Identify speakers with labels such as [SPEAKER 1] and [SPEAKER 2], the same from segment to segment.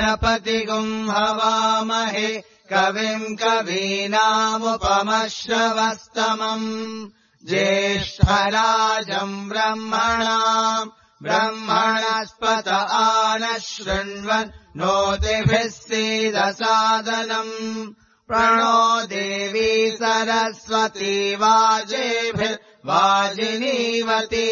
[SPEAKER 1] गणपतिगुम् हवामहे कविम् कवीनामुपमश्रवस्तमम् ज्येष्ठराजम् ब्रह्मणस्पत आनः शृण्वन् नोतिभिः सीदसादनम् प्रणो देवी सरस्वती वाजिनीवती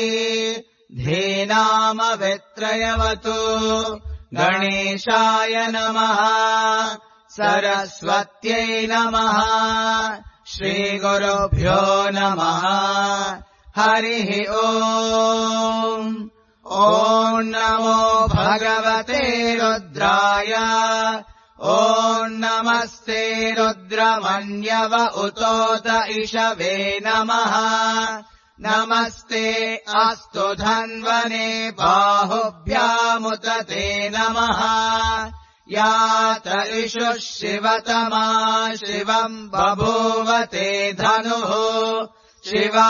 [SPEAKER 1] धीनामवित्रयवतु गणेशाय नमः सरस्वत्यै नमः श्रीगुरुभ्यो नमः हरिः ॐ नमो भगवते रुद्राय ॐ नमस्ते रुद्रमन्यव उतोत इषवे नमः नमस्ते अस्तु धन्वने बाहुभ्यामुत ते नमः यात इषुः शिवतमा शिवम् बभूवते धनुः शिवा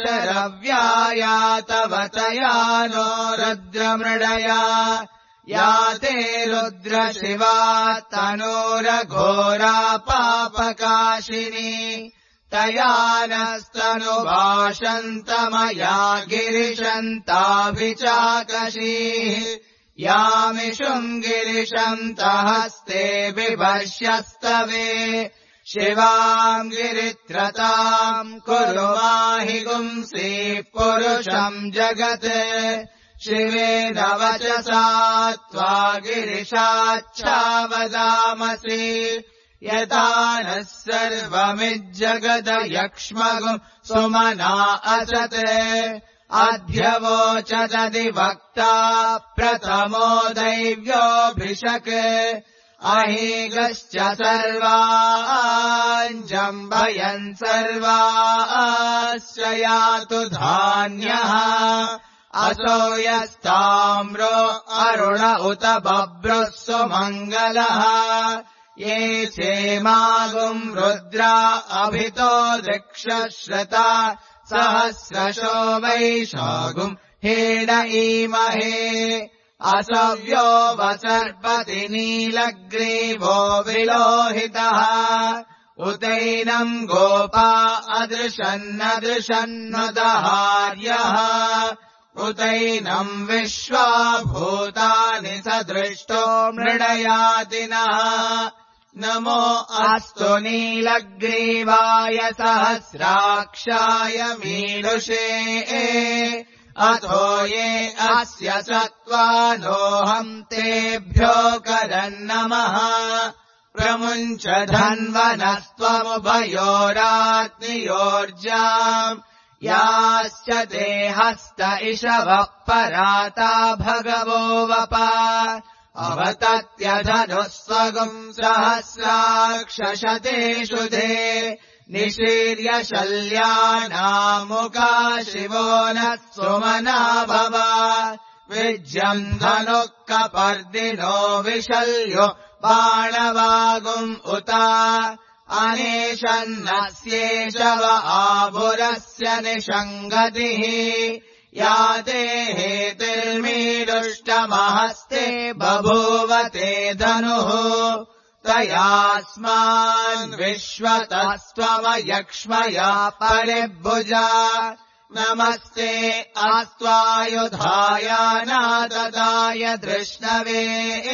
[SPEAKER 1] शरव्यायातवतया नो रुद्रमृडया याते रुद्रशिवा तनूरघोरा पापकाशिनी तया नस्तनुभाषन्तमया गिरिशन्ताभिचाकशीः यामिषुम् गिरिशन्तहस्ते बिभर्ष्यस्तवे शिवाम् गिरित्रताम् कुरु माहि गुंसि पुरुषम् जगत् शिवेन वचसा त्वा गिरिशाच्छावदामसि यथा नः सर्वमिज्जगदयक्ष्मगुम् सुमना असत् अध्यवोचदधिवक्ता प्रथमो दैव्योऽभिषक् अहीगश्च सर्वान् जम्भयन् सर्वाश्च यातु धान्यः असो यस्ताम्रो अरुण उत बभ्रुः सुमङ्गलः ये चेमागुम् रुद्रा अभितो दृक्षश्रता सहस्रशो वैशागुम् हेड ईमहे असव्यो वसर्पति नीलग्रीवो विलोहितः उतैनम् गोपा अदृशन्नदृशन्नुदहार्यः उतैनम् विश्वा भूतानि सदृष्टो मृडयातिनः नमो अस्तु नीलग्रीवाय सहस्राक्षाय मीनुषे अथो ये अस्य सत्त्वानोऽहम् तेभ्यो करन्नमः प्रमुञ्च धन्वनस्त्वमुभयोरात्नियोर्जाम् याश्च ते हस्त इषवः पराता भगवो वपा अवतत्यधनुस्वगुम् सहस्राक्षशतेषु ते निशीर्य शल्यानामुका शिवो नः सुमना भव विज्यम् धनुः कपर्दिनो विशल्यो बाणवागुम् उता अनेशन्नस्येषव आभुरस्य निषङ्गतिः या ते हेतिर्मीदुष्टमहस्ते बभूवते धनुः तयास्मान् विश्वतस्त्वमयक्ष्मया परिभुजा नमस्ते अस्त्वायुधाय नाददाय धृष्णवे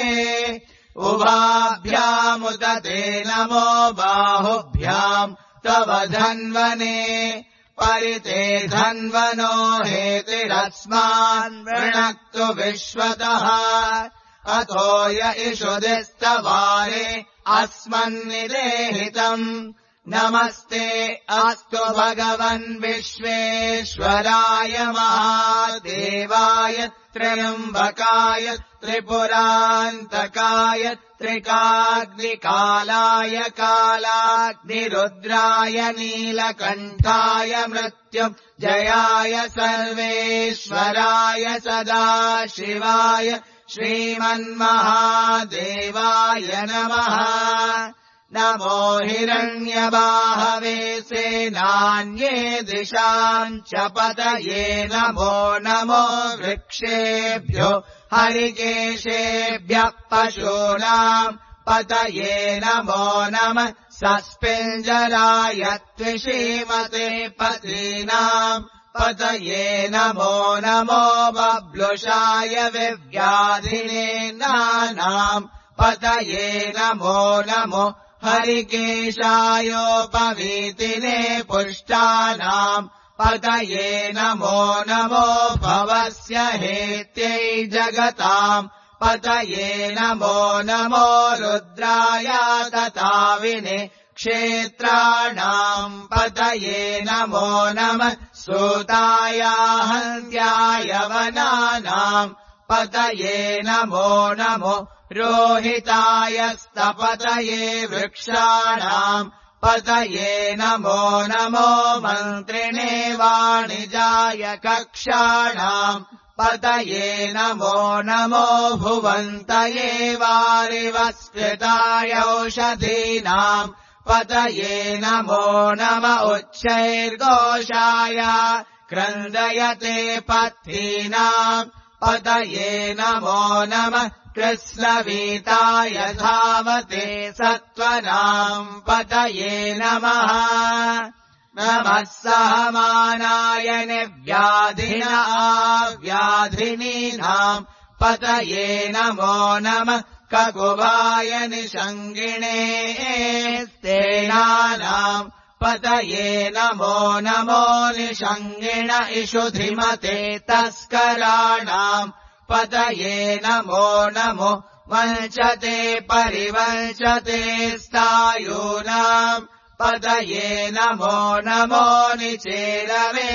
[SPEAKER 1] उभाभ्यामुदते नमो बाहुभ्याम् तव धन्वने परिते धन्वनो हेतिरस्मान् वृणक्तु विश्वतः अथो य इषुदिस्तवारे अस्मन्निदेहितम् नमस्ते अस्तु भगवन् विश्वेश्वराय महादेवाय त्र्यम्बकाय त्रिपुरान्तकाय त्रिकाग्निकालाय कालाग्निरुद्राय नीलकण्ठाय मृत्युञ्जयाय सर्वेश्वराय सदाशिवाय श्रीमन्महादेवाय नमः नमो हिरण्यबाहवे सेनान्ये दिशाम् च पतये नमो नमो वृक्षेभ्यो हरिकेशेभ्यः पशूनाम् पतये नमो नमः सस्पिञ्जराय त्विषीमते पतीनाम् पतये नमो नमो बब्लुषाय विव्याधिने नानाम् पतये नमो नमो हरिकेशायोपवीतिने पुष्टानाम् पतये नमो नमो भवस्य हेत्यै जगताम् पतये नमो नमो रुद्राय तताविने क्षेत्राणाम् पतये नमो नमः सूताय हन्त्याय वनानाम् पतये नमो नमो रोहिताय स्तपतये वृक्षाणाम् पतये नमो नमो मन्त्रिणे वाणिजाय कक्षाणाम् पतये नमो नमो भुवन्तये वारिवस्कृताय औषधीनाम् पतये नमो नम उच्चैर्घोषाय क्रन्दयते पथीनाम् पतये नमो नमः कृत्स्नवीताय धावते सत्त्वनाम् पतये नमः नमः सहमानाय व्याधिनीनाम् पतये नमो नमः ककुवाय निषङ्गिणे स्तेनानाम् पतये नमो नमो निषङ्गिण इषुधिमते तस्कराणाम् पतये नमो नमो वञ्चते परिवञ्चते स्थायूनाम् पतये नमो नमो निचेरवे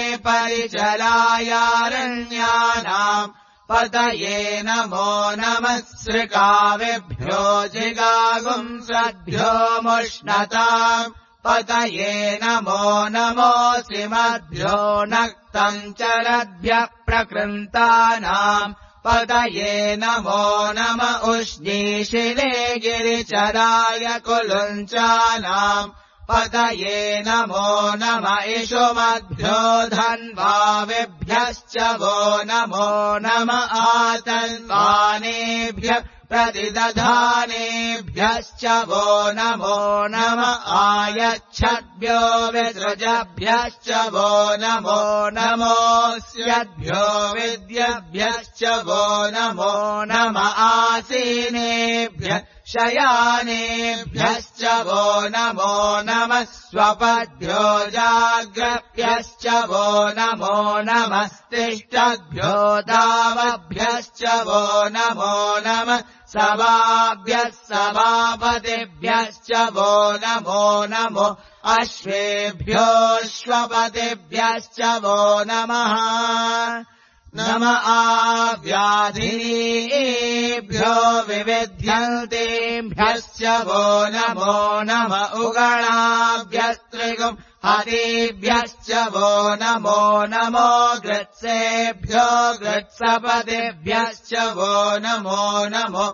[SPEAKER 1] परिचरायारण्यानाम् पतये नमो नमः सृकाविभ्यो जिगागुंसद्भ्यो मुष्णताम् पतये नमो नमो सिमद्भ्यो नक्तम् चरद्भ्यः प्रकृन्तानाम् पतये नमो नम उष्णीशिले गिरिचराय कुलुञ्चानाम् पतये नमो नम इषुमद्भ्यो धन्वाविभ्यश्च वो नमो नम आतन्वानेभ्यः प्रतिदधानेभ्यश्च वो नमो नम आयच्छद्भ्यो विसृजभ्यश्च वो नमो नमोऽस्यद्भ्यो विद्यभ्यश्च वो नमो नम आसीनेभ्यः शयानेभ्यश्च वो नमो नमः स्वपद्भ्यो जाग्रभ्यश्च वो नमो नमस्तिष्ठद्भ्यो दावभ्यश्च वो नमो नमः सभाभ्यः सभापतिभ्यश्च वो नमो नमो अश्वेभ्योऽश्वपतिभ्यश्च वो नमः नम आव्याधिनीभ्यो विविध्यन्तेभ्यश्च वो नमो नम उगणाभ्यस्त्रिगुम् हतेभ्यश्च वो नमो नमो गृत्सेभ्यो गृत्सपतिभ्यश्च वो नमो नमो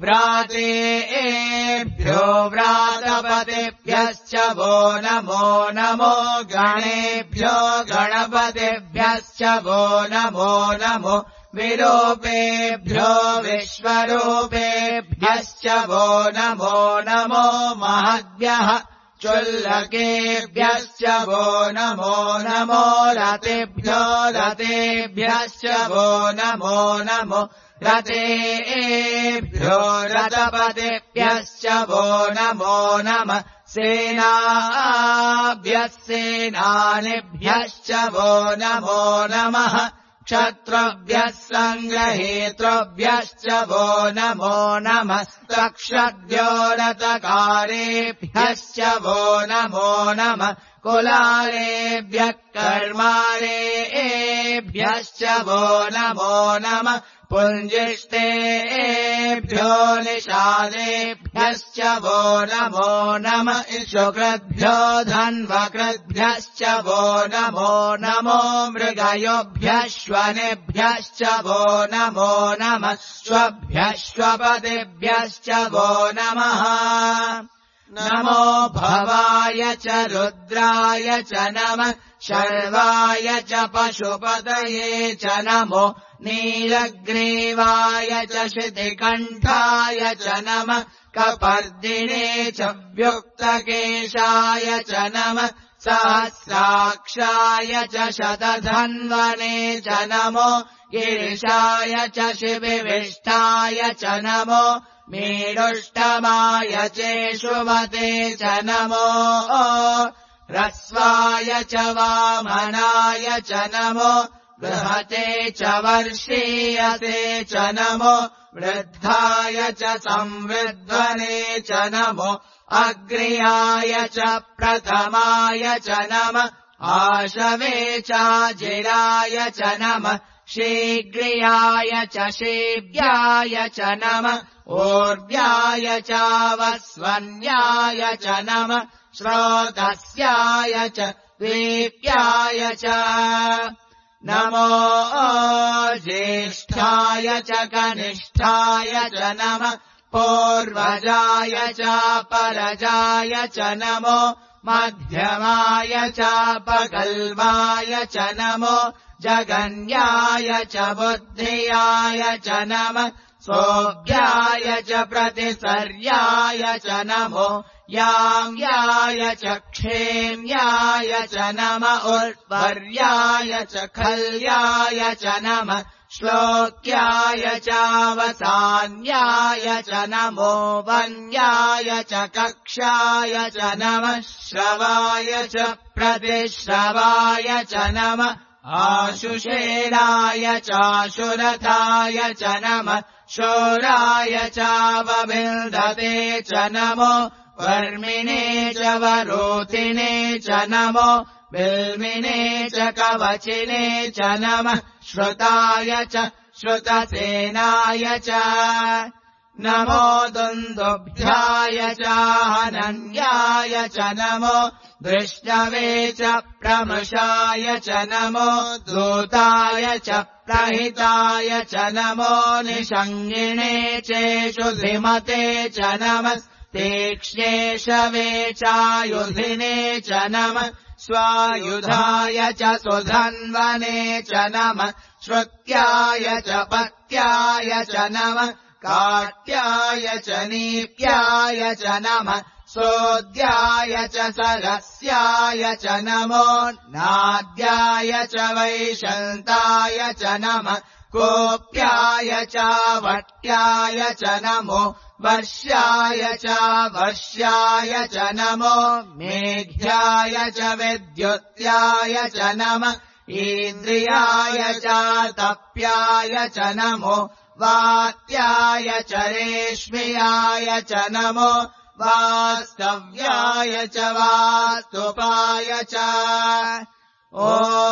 [SPEAKER 1] व्रातेभ्यो व्रातपतिभ्यश्च वो नमो नमो गणेभ्यो गणपतिभ्यश्च वो नमो नमो विरूपेभ्यो विश्वरूपेभ्यश्च वो नमो नमो महद्भ्यः चुल्लकेभ्यश्च वो नमो नमो रतेभ्यो रतेभ्यश्च वो नमो नमो रतेभ्यो रथपतिभ्यश्च वो नमो नमः सेनाभ्यः सेनानिभ्यश्च वो नमो नमः क्षत्रभ्यः सङ्ग्रहेतृभ्यश्च वो नमो नमस्तक्षद्भ्यो रथकारेभ्यश्च वो नमो नमः कुलालेभ्यः कर्मारेभ्यश्च वो नमो नमः पुञ्जिष्टेभ्यो निषादेभ्यश्च वो नमो नमः इषुकृद्भ्यो धन्वकृद्भ्यश्च वो नमो नमो मृगयोभ्यश्वनेभ्यश्च वो नमो नमः श्वभ्यश्वपतिभ्यश्च वो नमः नमो भवाय च रुद्राय च नमः शर्वाय च पशुपतये च नमो नीलग्रीवाय च शितिकण्ठाय च नमः कपर्दिने च व्युक्तकेशाय च नमः सहस्राक्षाय च शतधन्वने च नमो गिरिशाय च शिविविष्टाय च नमो मीडुष्टमाय चेषुमते च नमो ह्रस्वाय च वामनाय च नमो बृहते च वर्षीयते च नमो वृद्धाय च संवृध्वने च नमो अग्र्याय च प्रथमाय च नमः आशवे चाजिराय च नमः शीघ्रियाय च शीघ्राय च नमः ऊर्व्याय चावस्वन्याय च नमः श्रोतस्याय च दीप्याय च नमो ज्येष्ठाय च कनिष्ठाय च नमः पूर्वजाय चापरजाय च नमो मध्यमाय चापकल्माय च नमो जगन्याय च बुद्धियाय च नमः सोऽभ्याय च प्रतिसर्याय च नमो याम्याय च क्षेम्याय च नमः उर्वर्याय च खल्याय च नमः श्लोक्याय चावसान्याय च नमो वन्याय च कक्षाय च नमः श्रवाय च प्रतिश्रवाय च नमः आशुषेणाय चाशुरथाय च नमः शोराय चावबिन्दते च नमो वर्मिणे च वरोधिने च नमो बिल्मिने च कवचिने च नमः श्रुताय च श्रुतसेनाय च नमो दुन्दुभ्याय चाहनन्याय च नमो दृष्टवे च प्रमृषाय च नमो दूताय च प्रहिताय च नमो निषङ्गिणे चेषु धिमते च नमः तीक्ष्णेशवे चायुधिने च नमः स्वायुधाय च सुधन्वने च नमः श्रुत्याय च पत्याय च नमः काट्याय च नीप्याय च नमः सोऽद्याय च सरस्याय च नमो नाद्याय च वैशन्ताय च नमः कोप्याय च वट्याय च नमो वर्ष्याय च वर्ष्याय च नमो मेघ्याय च विद्युत्याय च नमः इन्द्रियाय च तप्याय च नमो वात्याय च रेश्म्याय च नमो वास्तव्याय च वास्तुपाय च ॐ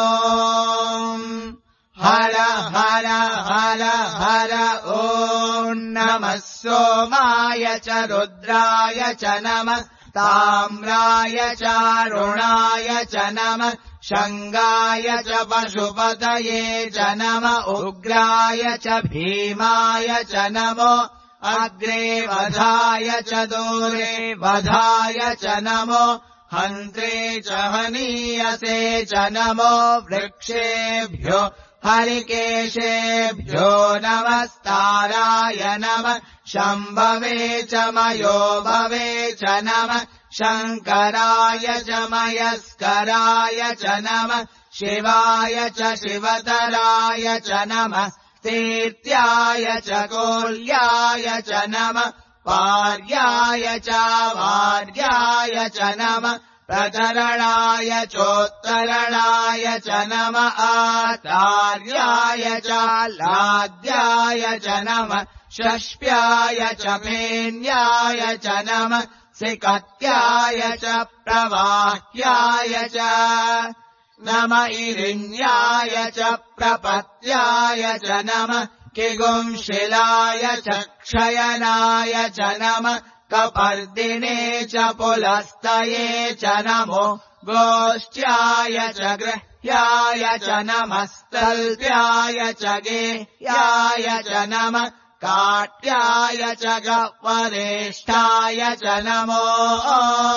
[SPEAKER 1] हर हर हर हर ॐ नमः सोमाय च रुद्राय च नमः ताम्राय चारुणाय च नमः शङ्गाय च पशुपतये च नमः उग्राय च भीमाय च नमो अग्रे वधाय च दूरे वधाय च नमो हन्त्रे च हनीयसे च नमो वृक्षेभ्यो हरिकेशेभ्यो नमस्ताराय नमः शम्भवे च मयो भवे च नमः शङ्कराय च मयस्कराय च नमः शिवाय च शिवतराय च नमः तीर्थ्याय च कोल्याय च नमः पार्याय च वार्याय च नमः प्रतरणाय चोत्तरणाय च नमः आचार्याय च लाद्याय च नमः षष्प्याय च फेन्याय च नमः सिकत्याय च प्रवाह्याय च नमः इरिण्याय च प्रपत्याय च नमः किगुंशिलाय च क्षयनाय च नमः कपर्दिने च पुलस्तये च नमो गोष्ठ्याय च गृह्याय च नमस्तल्प्याय च गेह्याय च नमः काट्याय च गवरेष्ठाय च नमो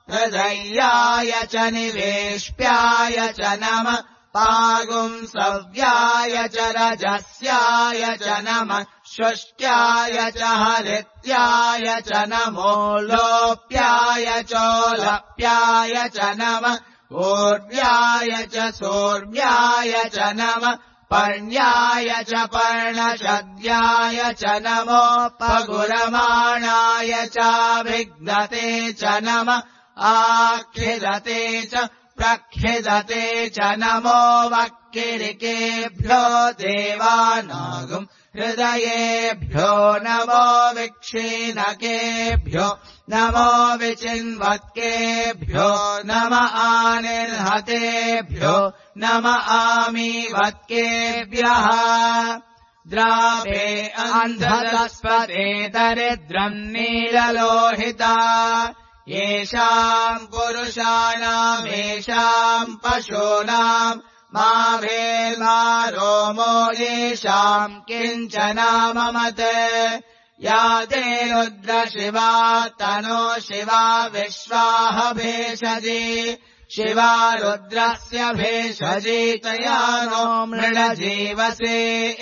[SPEAKER 1] हृदय्याय च निवेश्प्याय च नमः पागुंसव्याय च रजस्याय च नमः शुष्ट्याय च हरित्याय च नमो लोप्याय चोलप्याय च नमः ऊर्व्याय च सोर्व्याय च नमः पर्ण्याय च पर्णशद्याय च नमो पगुरमाणाय चाभिघ्नते च नमः आखिदते च प्रखिदते च नमो वक्किरिकेभ्यो देवानागुम् हृदयेभ्यो नमो विक्षीणकेभ्यो नमो विचिन्वत्केभ्यो नम आनिर्हतेभ्यो नम आमीवत्केभ्यः द्रावे अन्धतस्पते दरिद्रम् नीललोहिता येषाम् पुरुषाणाम् येषाम् पशूनाम् मा भेल्मा रोमो येषाम् किञ्चनाममत् या ते रुद्र शिवा तनो शिवा विश्वाह भेषजी शिवा रुद्रस्य भेषजी तया नो मृडजीवसे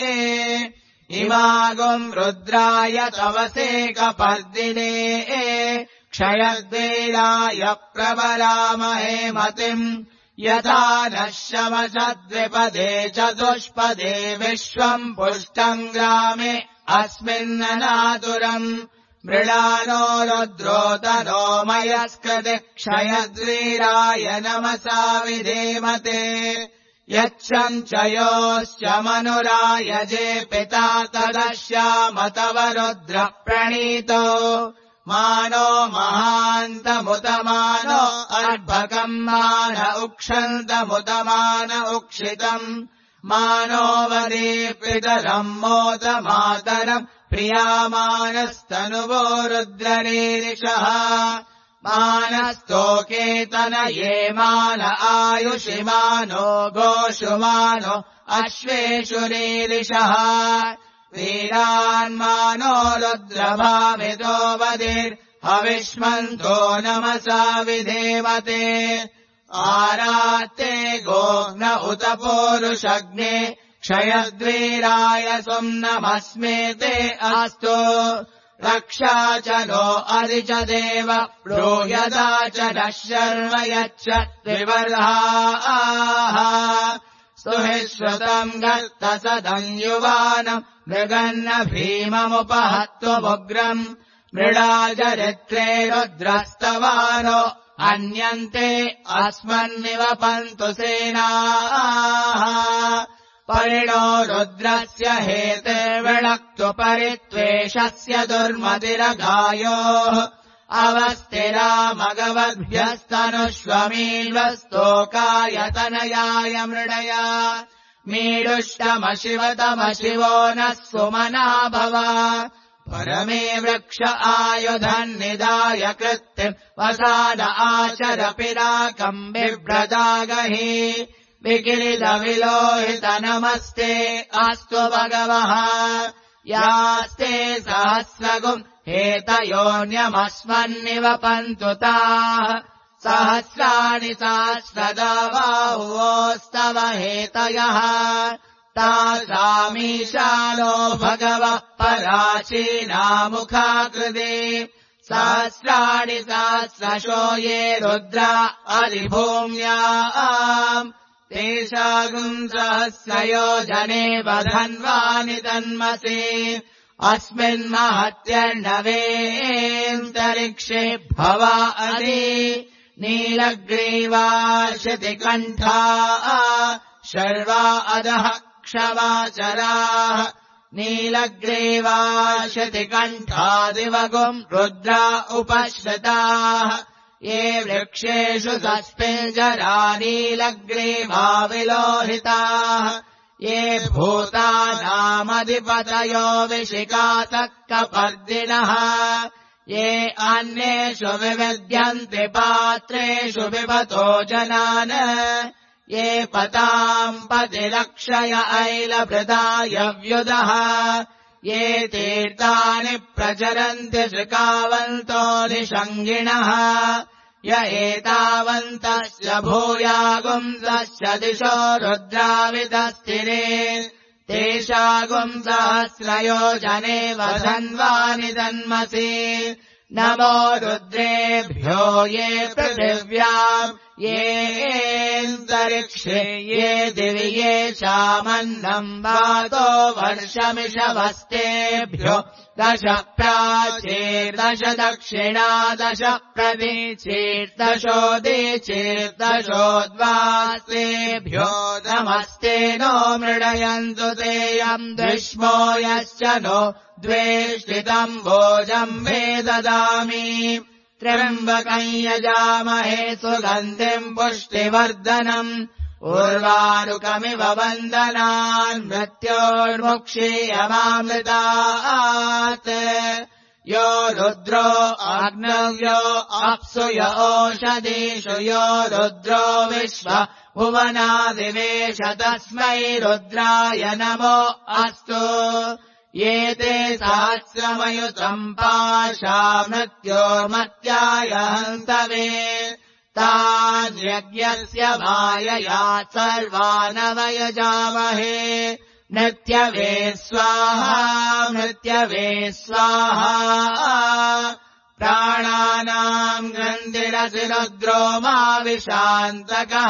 [SPEAKER 1] इमागुम् रुद्राय तवसे कपर्दिने क्षयद्वीराय प्रवरामहे मतिम् यथा नः शमशद्विपदे चतुष्पदे विश्वम् पुष्टम् ग्रामे अस्मिन्ननातुरम् मृडानो रुद्रोतनो मयस्कृति क्षयद्वीराय नमसा विधेमते यच्छम् च योश्च मनुरायजे पिता तदश्याम तव रुद्र प्रणीतो मानो महान्तमुतमानो अर्भकम् मान उक्षन्तमुतमान उक्षितम् मानो वदे पितरम् मोदमातरम् प्रियामानस्तनुवो रुद्ररीरिषः मानस्तोकेतनये मान आयुषि मानो गोषुमानो अश्वेषु रीरिषः वीरान्मानो रुद्रभावितो वदिर्हविष्मन्तो नमसा विधेमते आरात्ते गोग्न उत पूरुषग्ने क्षयद्वीराय सुम्नमस्मेते अस्तु रक्षा च नो अधि च देव प्रोयदा च नः शर्म यच्च विवर्धाः सुहिश्रुतम् गर्तसदम् युवानम् मृगन्न भीममुपहत्वमुग्रम् मृडाजरित्रे रुद्रस्तवानो अन्यन्ते अस्मन्निव पन्तु सेनाः परिणो रुद्रस्य हेते विणक्तु परित्वेषस्य दुर्मतिरघायोः अवस्थिरामगवद्भ्यस्तनुष्वमील्वस्तोकायतनयाय मृडया मीडुष्टमशिवतमशिवो नः सुमना भव परमे वृक्ष आयुधम् निदाय कृत्तिम् वसाद आचर पिराकम् बिभ्रदागहि विकिलिदविलोहित नमस्ते अस्तु भगवः यास्ते सहस्रगुम् हेतयोऽन्यमस्मन्निव पन्तु ताः सहस्राणि सहस्रदा बाहुवोस्तव हेतयः तासामीशानो भगवः पराचीनामुखाकृते सहस्राणि सहस्रशो ये रुद्रा अधिभूम्याम् तेषागुम् सहस्रयोजने वधन्वानि तन्मसे अस्मिन्महत्यर्णवेऽन्तरिक्षे भवा अदि नीलग्रीवाशतिकण्ठा शर्वा अधः क्षमाचराः नीलग्रीवाशतिकण्ठादिवगुम् रुद्रा उपश्रिताः ये वृक्षेषु सस्पिञ्जरा नीलग्रीवा विलोहिताः ये भूतानामधिपतयो विशिखासः कपर्दिनः ये अन्येषु विविद्यन्ति पात्रेषु विपतो जनान् ये पताम् पतिलक्षय ऐलभृदायव्युदः ये तीर्थानि प्रचरन्ति श्रिकावन्तो निषङ्गिणः य एतावन्तस्य भूयागुंसश्च दिशो रुद्राविदस्तिरे तेषागुंसहस्रयोजने वधन्वानि दन्मसि नमो रुद्रेभ्यो ये पृथिव्याम् येऽन्तरिक्षे ये दिवि ये चामन्नम् वातो वर्षमिषवस्तेभ्यो 10 प्राचीर्दश दक्षिणा 10 प्रतीचीर्दशोदीचीर्दशोद्वासेभ्यो नमस्ते नो मृडयन्तु तेयम् द्विष्मो यश्च नो द्वेष्टितम् भोजम् मे ददामि त्र्यम्बकम् यजामहे सुगन्धिम् पुष्टिवर्धनम् उर्वारुकमिव वन्दनान् मृत्योर्मुक्षीयमामृतात् यो रुद्रो अग्नव्यो अप्सु य ओषधीषु यो रुद्रो विश्व भुवनादिवेश तस्मै रुद्राय नमो अस्तु ये ते सहस्रमयुतम् पाशा मृत्योर्मत्याय हन्तवे तान्यज्ञस्य मायया सर्वानवयजामहे मृत्यवे स्वाहा मृत्यवे स्वाहा प्राणानाम् ग्रन्थिरसि रुद्रो मा विशान्तकः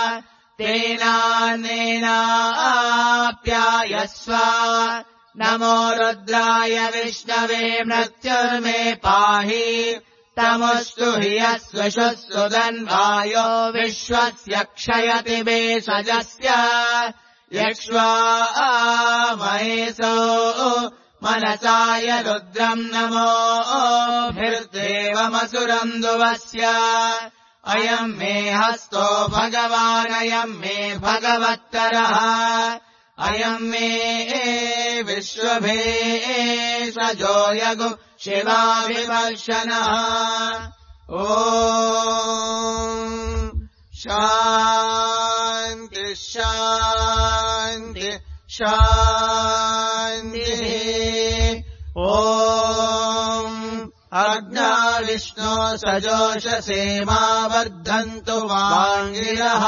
[SPEAKER 1] तेनानेनाप्यायस्व नमो रुद्राय विष्णवे मृत्युर्मे पाहि तमुस्तु हि यस्वशुस्सु दन्वायो विश्वस्य क्षयति भेषजस्य यक्ष्वा महेशो मनसाय रुद्रम् नमोभिर्देवमसुरम् दुवस्य अयम् मे हस्तो भगवानयम् मे भगवत्तरः अयम् मे विश्वभेषजो यगु शिवाभिवर्षणः ॐ शान्ति शान्ति शान्तिः ॐ अग्ना विष्णो सजोषसेमा वर्धन्तु वाङ्गिरः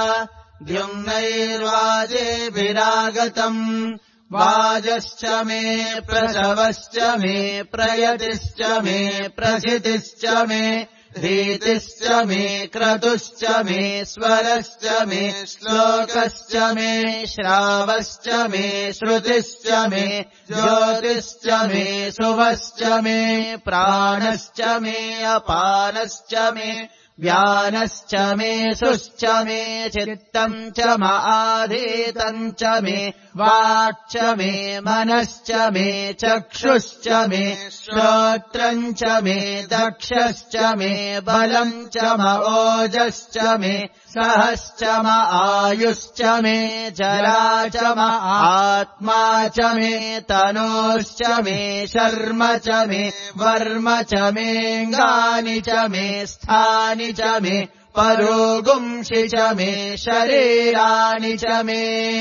[SPEAKER 1] द्युम्नैर्वाजेभिरागतम् वाजश्च मे प्रसवश्च मे प्रयतिश्च मे प्रसितिश्च मे धीतिश्च मे क्रतुश्च मे स्वरश्च मे श्लोकश्च मे श्रावश्च मे श्रुतिश्च मे ज्योतिश्च मे शुभश्च मे प्राणश्च मे अपानश्च मे व्यानश्च मे सुश्च मे चित्तम् च माधीतम् च मे वाक्च मे मनश्च मे चक्षुश्च मे श्रोत्रम् च मे दक्षश्च मे बलम् च ओजश्च मे सहश्च आयुश्च मे जरा च आत्मा च मे तनोश्च मे शर्म च मे वर्म च मेऽङ्गानि च मे स्थानि च मे परोगुंषि च मे शरीराणि च मे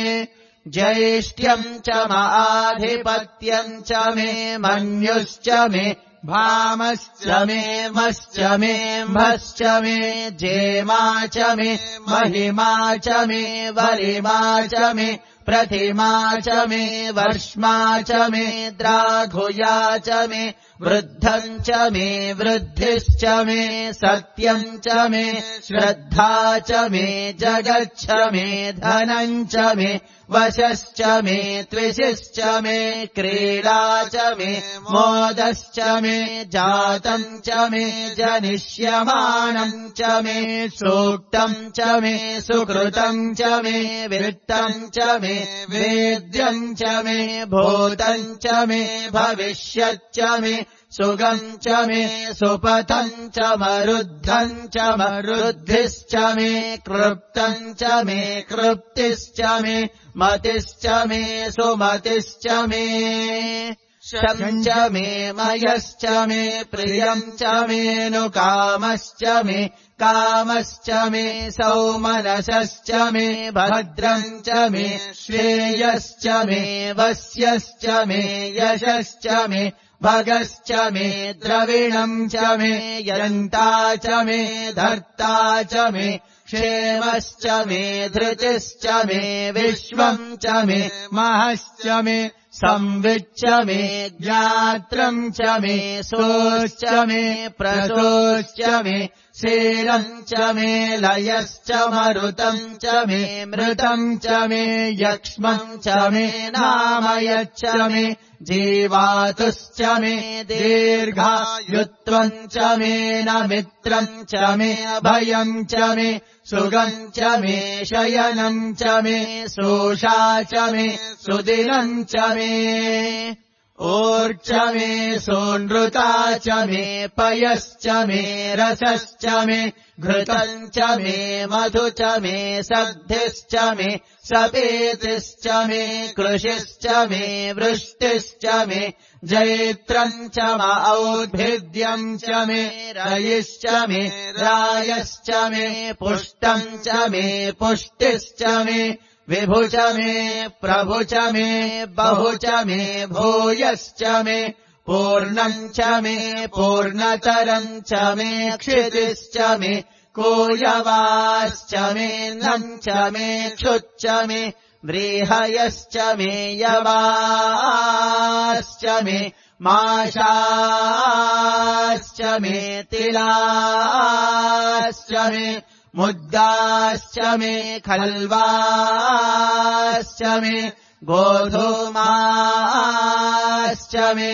[SPEAKER 1] ज्येष्ठ्यम् च आधिपत्यम् च मे मन्युश्च मे भामश्च मे मश्च मे म्भश्च मे जेमा च मे महिमा च मे वरिमा च मे प्रतिमा च मे वर्ष्मा च मे द्राघुया च मे वृद्धम् च मे वृद्धिश्च मे सत्यम् च मे श्रद्धा च मे जगच्छ मे धनम् च मे वशश्च मे त्विषिश्च मे क्रीडा च मे मोदश्च मे जातम् च मे जनिष्यमानम् च मे सूक्तम् च मे सुकृतम् च मे वित्तम् च मे वेद्यम् च मे भूतम् च मे भविष्यच्च मे सुगम् च मे सुपथम् च मरुद्धम् च मरुद्धिश्च मे कृप्तम् च मे कृप्तिश्च मे मतिश्च मे सुमतिश्च मे शम् च मे मयश्च मे प्रियम् च मेऽनुकामश्च मे कामश्च मे सौमनसश्च मे भद्रम् च मे श्रेयश्च मे वस्यश्च मे यशश्च मे भगश्च मे द्रविणम् च मे यन्ता च मे धर्ता च मे क्षेमश्च मे धृतिश्च मे विश्वम् च मे महश्च मे संविच्च मे ज्ञात्रम् च मे सोश्च मे प्रसोश्च मे शीलम् च मे लयश्च मरुतम् च मे मृतम् च मे यक्ष्मम् च मे नामयच्च मे जीवातुश्च मे दीर्घायुत्वम् च मे न मित्रम् च मे अभयम् च मे सुगम् च मे शयनम् च मे सोषा च मे सुदिनम् च मे ऊर्च मे सोनृता च मे पयश्च मे रसश्च मे घृतम् च मे मधु च मे सद्धिश्च मे सपेतिश्च मे कृषिश्च मे वृष्टिश्च मे जैत्रम् च औद्भिद्यम् च मे रयिश्च मे रायश्च मे पुष्टम् च मे पुष्टिश्च मे विभु च मे प्रभु च मे बहु च मे भूयश्च मे पूर्णम् च मे पूर्णतरम् च मे क्षितिश्च मे कूयवाश्च मे नम् च मे क्षुच्च मे व्रीहयश्च मे यवाश्च मे माशाश्च मे तिलाश्च मे मुद्गाश्च मे खल्वाश्च मे गोधूमाश्च मे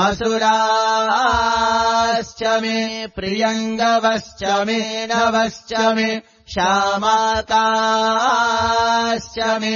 [SPEAKER 1] मसुराश्च मे प्रियङ्गवश्च मे नवश्च मे श्यामाकाश्च मे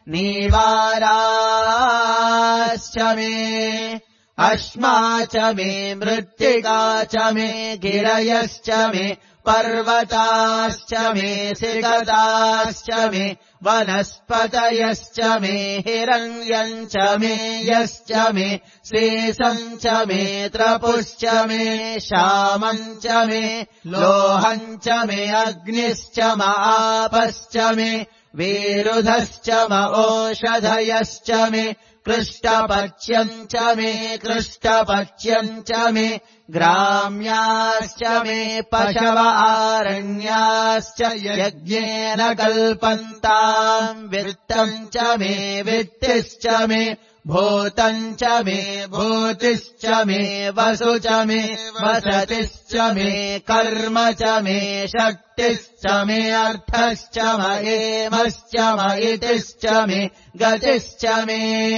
[SPEAKER 1] नीवाराश्च मे अश्मा च मे मृत्तिका च मे गिरयश्च मे पर्वताश्च मे सिगताश्च मे वनस्पतयश्च मे हिरण्यम् च मे यश्च मे शेषम् च मे त्रपुश्च मे श्यामम् च मे लोहम् च मे अग्निश्च आपश्च मे विरुधश्च ओषधयश्च मे कृष्टपच्यम् च मे कृष्टपच्यम् च मे ग्राम्याश्च मे पशव आरण्याश्च यज्ञेन कल्पन्ताम् वित्तम् च मे वित्तिश्च मे भूतम् च मे भूतिश्च मे वसु च मे वसतिश्च मे कर्म च मे शक्तिश्च मे अर्थश्च मयेमश्च मयितिश्च मे गतिश्च मे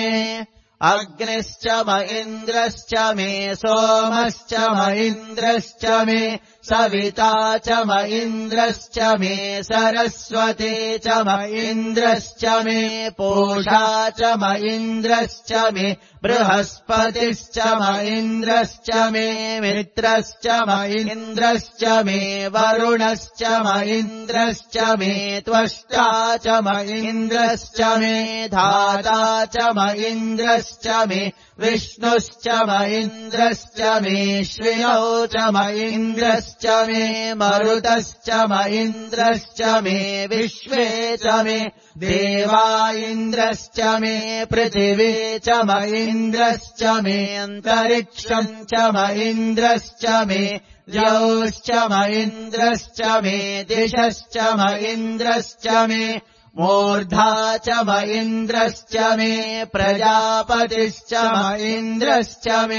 [SPEAKER 1] अग्निश्च म इन्द्रश्च मे सोमश्च म इन्द्रश्च मे सविता च म इन्द्रश्च मे सरस्वती च म इन्द्रश्च मे पूषा च म इन्द्रश्च मे बृहस्पतिश्च म इन्द्रश्च मे मित्रश्च म इन्द्रश्च मे वरुणश्च म इन्द्रश्च मे त्वष्टा च म इन्द्रश्च मे धाता च म इन्द्रश्च मे विष्णुश्च म इन्द्रश्च मे श्विनौ च म इन्द्रश्च मे मरुतश्च म इन्द्रश्च मे विश्वे च मे देवा इन्द्रश्च मे पृथिवी च म इन्द्रश्च मे अन्तरिक्षम् च म इन्द्रश्च मे द्यौश्च म इन्द्रश्च मे दिशश्च म इन्द्रश्च मे मूर्धा च म इन्द्रश्च मे प्रजापतिश्च म इन्द्रश्च मे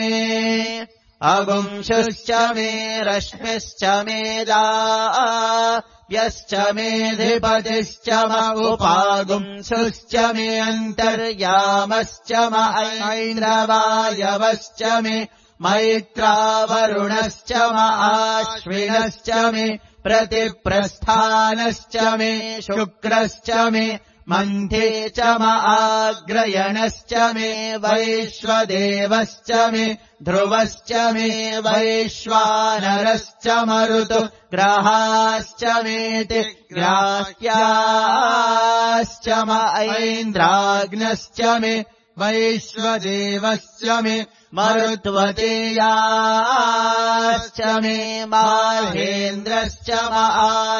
[SPEAKER 1] अगुंशुश्च मे रश्मिश्च मे दाव्यश्च मेऽधिपतिश्च म उपागुंसुश्च मे अन्तर्यामश्च म ऐन्द्रवायवश्च मे मैत्रावरुणश्च म आश्विनश्च मे प्रतिप्रस्थानश्च मे शुक्रश्च मे मन्थे च म आग्रयणश्च मे वैश्वदेवश्च मे ध्रुवश्च मे वैश्वानरश्च मरुतु ग्रहाश्च मेति ग्राह्याश्च म ऐन्द्राग्नश्च मे वैश्वदेवश्च मे मरुत्वतेयाश्च मे माहेन्द्रश्च म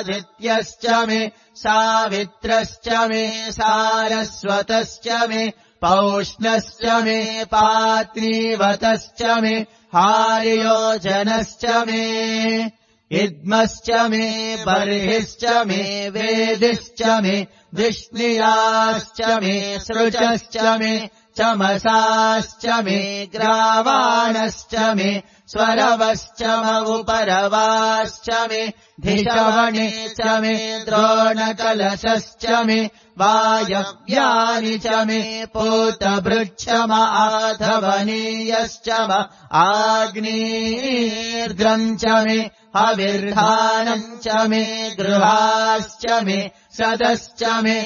[SPEAKER 1] आदित्यश्च मे सावित्रश्च मे सारस्वतश्च मे पौष्णश्च मे पात्नीवतश्च मे हार्योजनश्च मे इद्मश्च मे बर्हिश्च मे वेदिश्च मे विष्णियाश्च मे सृजश्च मे चमसाश्च मे ग्रावाणश्च मे स्वरवश्च मवुपरवाश्च मे धिषवणे च मे द्रोणकलशश्च मे वायव्यानि च मे पूतभृच्छमाधवनीयश्च आग्नेर्द्रम् च मे हविर्धानम् च मे गृहाश्च मे सदश्च मे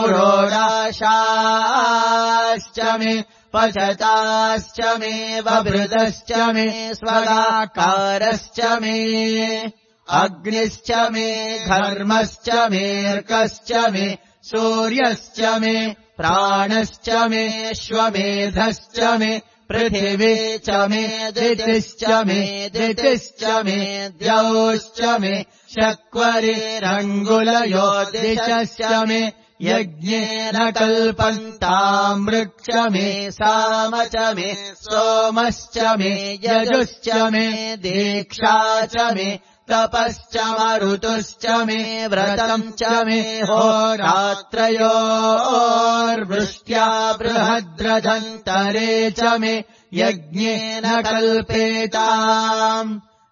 [SPEAKER 1] पुरोडाशाश्च मे पचताश्च मे वभृतश्च मे स्वगाकारश्च मे अग्निश्च मे घर्मश्च मेऽर्कश्च मे सूर्यश्च मे प्राणश्च मे श्वमेधश्च मे पृथिवी च मे दितिश्च मे द्यौश्च मे शक्वरेरङ्गुलयो दिशश्च मे यज्ञेन कल्पन्ताम् वृक्ष मे साम च मे सोमश्च मे यजुश्च मे दीक्षा च मे तपश्च मरुतुश्च मे व्रतम् च मे होरात्रयोर्वृष्ट्या बृहद्रजन्तरे च मे यज्ञेन कल्पेताम्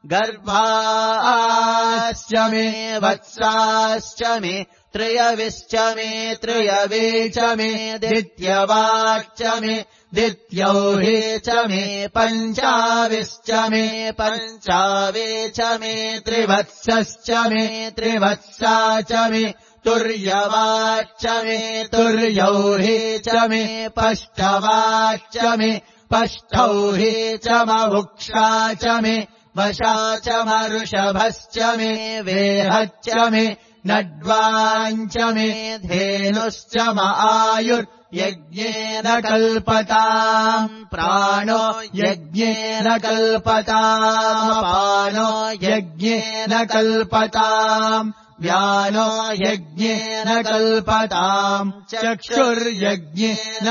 [SPEAKER 1] गर्भाश्च मे वत्साश्च मे त्रयविश्च मे त्रयवे च मे दित्यवाच्च मे दित्यौहे च मे पञ्चाविश्च मे पञ्चावे च मे त्रिवत्सश्च मे त्रिवत्सा च मे तुर्यवाच्च मे तुर्यौहे च मे पष्टवाच्च मे पष्टौहे च मवुक्षा च मे वशा च मरुषभश्च मे वेहच्च मे नड्वाञ्च मे धेनुश्च आयुर्यज्ञेन कल्पताम् प्राणो यज्ञेन कल्पताम् अपानो यज्ञेन कल्पताम् व्यानो यज्ञेन कल्पताम् चक्षुर्यज्ञेन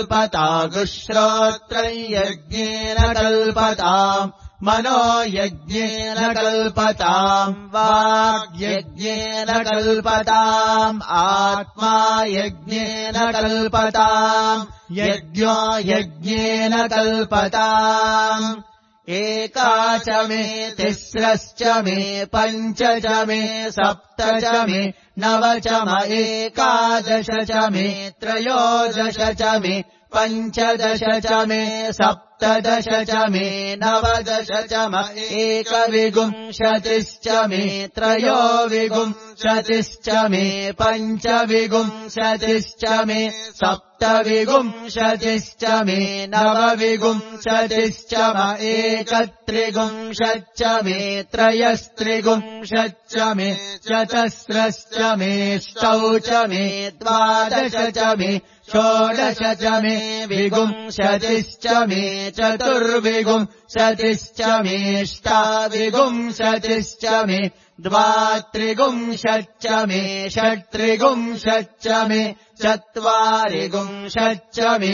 [SPEAKER 1] कल्पतागुश्रोत्रयज्ञेन कल्पताम् मनो यज्ञेन कल्पताम् वाग्यज्ञेन कल्पताम् आत्मा यज्ञेन कल्पताम् यज्ञो यज्ञेन कल्पताम् एका च मे तिस्रश्च मे पञ्च च मे सप्त च मे नव च म एकादश च मे त्रयोदश च मे पञ्चदश च मे सप्तदश च मे नवदश च म एकविंशतिश्च मे त्रयोविंशतिश्च मे पञ्चविंशतिश्च मे सप्तविंशतिश्च मे नवविंशतिश्च म एकत्रिंशच्च मे त्रयस्त्रिंशच्च मे चतस्रश्च मे ष्टौ च मे द्वादश च मे षोडश च मे विंशतिश्च मे चतुर्विंशतिश्च मेऽष्टाविंशतिश्च मे द्वात्रिंशच्च मे षट्त्रिंशच्च मे चत्वारिंशच्च मे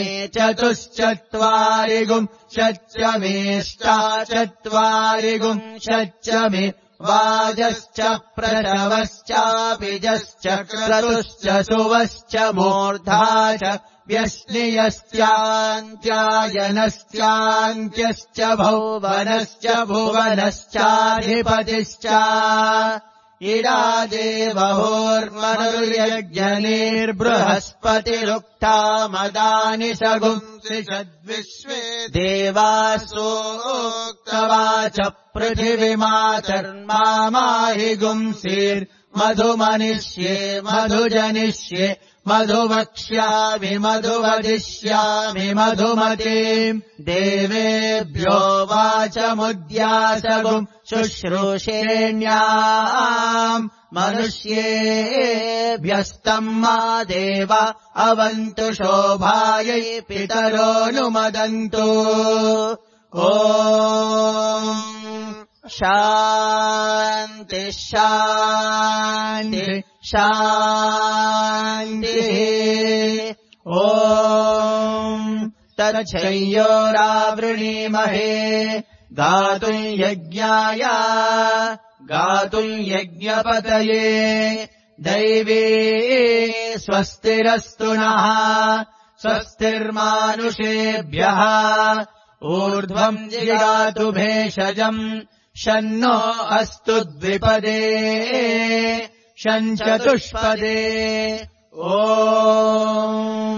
[SPEAKER 1] चतुश्चत्वारिंशच्च मेऽष्टाचत्वारिंशच्च मे वाजश्च प्रसवश्चापिजश्च क्रतुश्च सुवश्च मूर्धा च व्यश्नियस्त्यान्त्यायनस्त्यान्त्यश्च भुवनश्च भुवनश्चाधिपतिश्च इडा देवहोर्मनुर्यज्ञनिर्बृहस्पतिरुक्ता मदानि सगुंसि षद्विश्वे देवासोक्तवाच पृथिवीमातर्माहि गुंसीर्मधुमनिष्ये मधुजनिष्ये मधुवक्ष्यामि मधुवदिष्यामि मधुमतीम् देवेभ्यो वाचमुद्यासगुम् शुश्रूषेण्याम् मनुष्येभ्यस्तम् मा देवा अवन्तु शोभायै पितरोऽनुमदन्तु ॐ शान्ति शान्ति शान्तिः ॐ तच्छय्योरावृणीमहे गातुम् यज्ञाय गातुम् यज्ञपतये दैवे स्वस्तिरस्तु नः स्वस्तिर्मानुषेभ्यः ऊर्ध्वम् जिगातु भेषजम् शन्नो अस्तु द्विपदे शञ्चतुष्पदे ॐ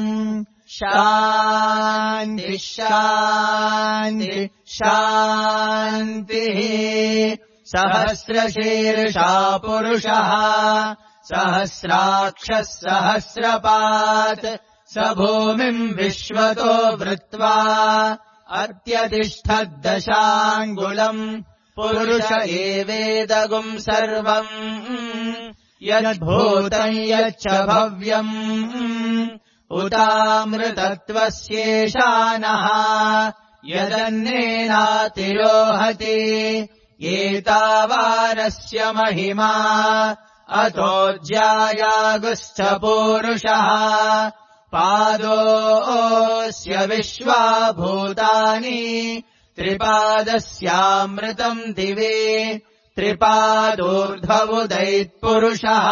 [SPEAKER 1] शान्ति शान्ति शान्तिः सहस्रशीर्षा पुरुषः सहस्राक्षः सहस्रपात् स भूमिम् विश्वतो वृत्वा अत्यतिष्ठद्दशाङ्गुलम् पुरुष एवेदगुम् सर्वम् यद्भूतम् यच्च भव्यम् उतामृतत्वस्येषानः यदन्नेनातिरोहति एतावानस्य महिमा अतोऽज्यायागुश्च पूरुषः पादोऽस्य विश्वाभूतानि त्रिपादस्यामृतम् दिवे त्रिपादोर्ध्वमुदैत्पुरुषः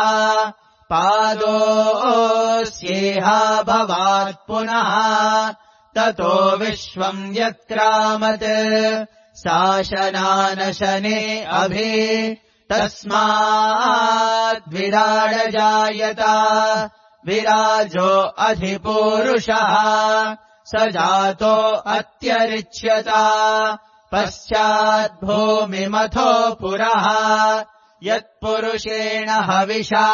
[SPEAKER 1] पादोऽस्येहा भवात् पुनः ततो विश्वम् यत्क्रामत् शासनानशने अभि तस्माद्विराडजायत विराजो अधिपूरुषः स जातो अत्यरिच्यत पश्चाद्भूमिमथो पुरः यत्पुरुषेण हविषा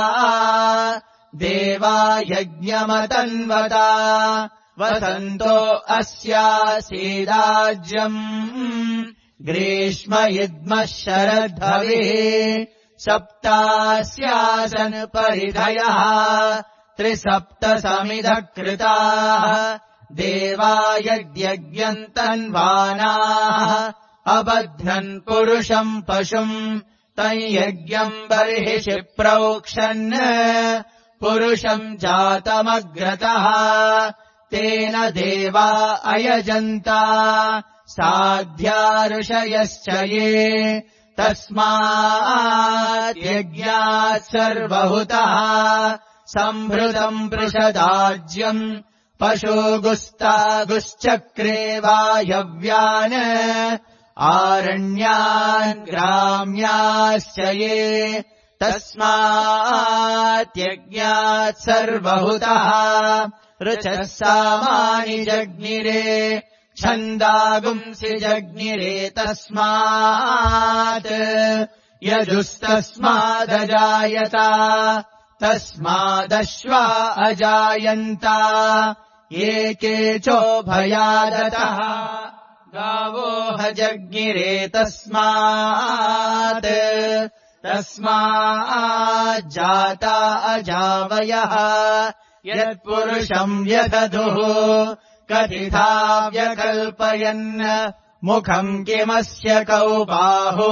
[SPEAKER 1] देवा यज्ञमतन्वता वसन्तो अस्यासीदाज्यम् ग्रीष्म युग्मः शरद्धविः सप्तास्यासन् परिधयः त्रिसप्तसमिधः कृताः देवा यद्यज्ञम् तन्वानाः अबध्नन् पुरुषम् पशुम् तम् यज्ञम् बर्हिषि प्रोक्षन् पुरुषम् जातमग्रतः तेन देवा अयजन्ता साध्या ऋषयश्च ये तस्मात् यज्ञात् सर्वहुतः सम्भृतम् पृषदाज्यम् पशुगुस्तागुश्चक्रे वायव्यान् आरण्यान् ग्राम्याश्च ये तस्मात् यज्ञात् सर्वहुतः ऋचः सामानि जज्ञिरे छन्दागुंसि जज्ञिरे तस्मात् यजुस्तस्मादजायत तस्मादश्वा अजायन्त एके चोभयादतः गावो हजज्ञिरे तस्मात् तस्माज्जाता अजावयः यत्पुरुषम् व्यदधुः कथिता व्यकल्पयन् मुखम् किमस्य कौ बाहु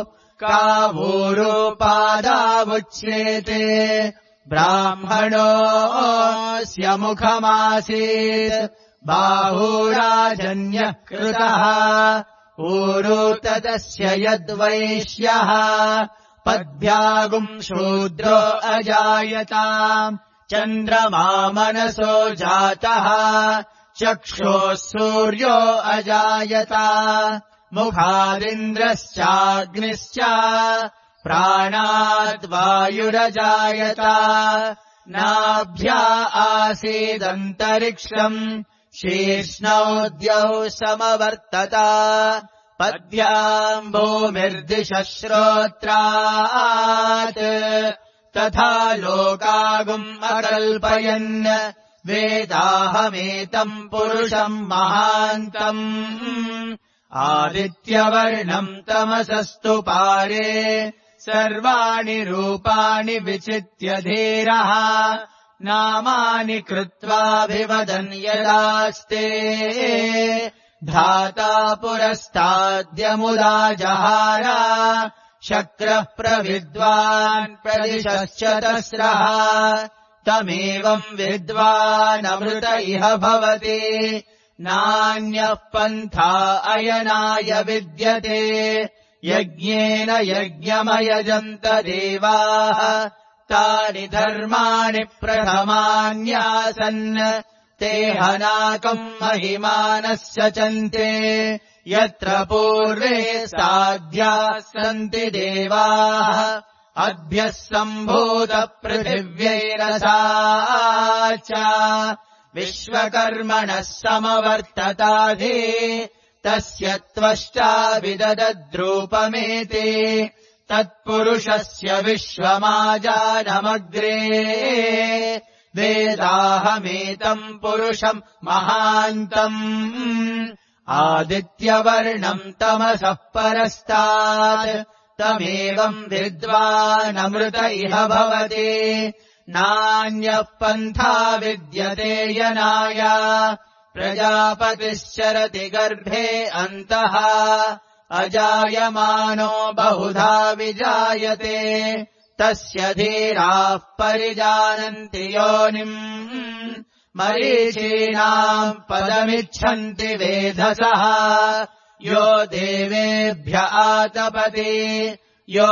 [SPEAKER 1] कावूरुपादावुच्येते ब्राह्मणोऽस्य मुखमासीत् बाहुराजन्यः कृतः ऊरु तदस्य यद्वैश्यः पद्भ्यागुम् शूद्रो अजायत चन्द्रमा मनसो जातः चक्षुः सूर्यो अजायत मुखादिन्द्रश्चाग्निश्च प्राणाद्वायुरजायत नाभ्या आसीदन्तरिक्षम् शीर्ष्णौद्यौ समवर्तत पद्भ्याम् भूमिर्दिशः श्रोत्रात् तथा लोकागुम् अकल्पयन् वेदाहमेतम् पुरुषम् महान्तम् आदित्यवर्णम् तमसस्तु पारे सर्वाणि रूपाणि विचित्य धीरः नामानि कृत्वाभिवदन् यदास्ते धाता पुरस्ताद्यमुदा जहार शक्रः प्रविद्वान् प्रदिशश्चतस्रः तमेवम् विद्वानमृत इह भवति नान्यः पन्था अयनाय विद्यते यज्ञेन यज्ञमयजन्त देवाः तानि धर्माणि प्रथमान्यासन् ते हनाकम् महिमानस्य चन्ते यत्र पूर्वे साध्याः सन्ति देवाः अभ्यः सम्भूतपृथिव्यैरसा च विश्वकर्मणः समवर्तताधि तस्य त्वष्टा विददद्रूपमेते तत्पुरुषस्य विश्वमाजानमग्रे वेदाहमेतम् पुरुषम् महान्तम् आदित्यवर्णम् तमसः परस्तात् तमेवम् विद्वानमृत इह भवति नान्यः पन्था विद्यते यनाय प्रजापतिश्चरति गर्भे अन्तः अजायमानो बहुधा विजायते तस्य धीराः परिजानन्ति योनिम् मरीचीनाम् पदमिच्छन्ति वेधसः यो देवेभ्य आतपति यो